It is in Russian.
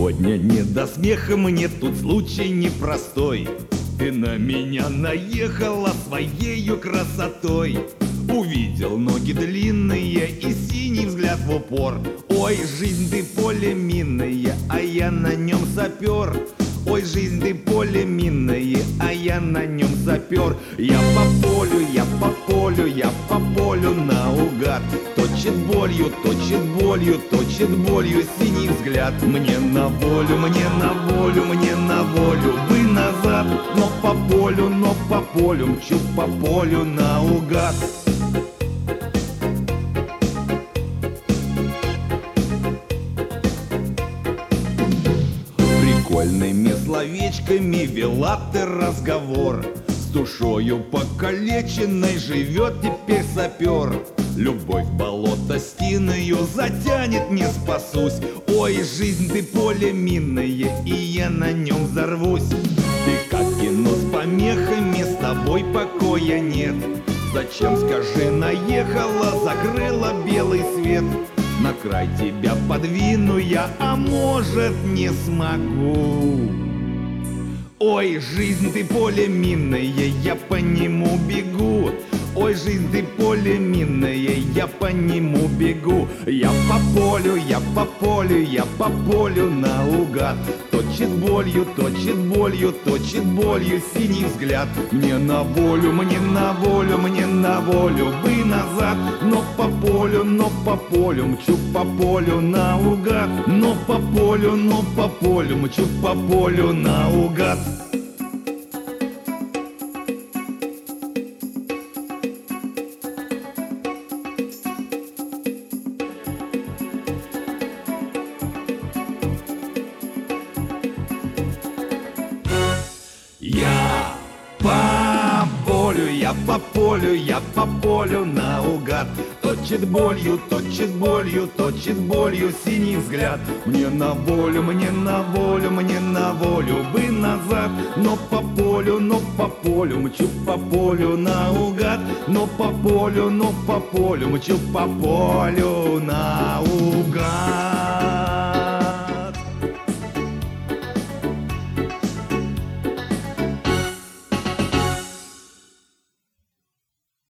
Сегодня не до смеха, мне тут случай непростой. Ты на меня наехала своею красотой. Увидел ноги длинные и синий взгляд в упор. Ой, жизнь ты поле минное, а я на нем сапер. Ой, жизнь ты поле минное, а я на нем сапер. Я по полю, я по полю, я по полю наугад. Точит болью, точит болью, точит болью синий взгляд. Мне на волю, мне на волю, мне на волю бы назад. Но по полю, мчу по полю наугад. Прикольными словечками вела ты разговор. С душою покалеченной живет теперь сапер. Любовь болотостиную затянет, не спасусь. Ой, жизнь ты поле минное, и я на нем взорвусь. Ты как кино с помехами, с тобой покоя нет. Зачем, скажи, наехала, закрыла белый свет? На край тебя подвину я, а может не смогу. Ой, жизнь ты поле минное, я по нему бегу. Ой, жизнь ты поле минное, я по нему бегу. Я по полю, я по полю, я по полю наугад. Точит болью, точит болью, точит болью синий взгляд. Мне на волю, мне на волю, мне на волю бы назад. Но по полю, мчу по полю наугад. Но по полю, мчу по полю наугад. Я по полю, я по полю наугад. Точит болью, точит болью, точит болью синий взгляд. Мне на волю, мне на волю, мне на волю бы назад. Но по полю, мчу по полю наугад. Но по полю, мчу по полю наугад.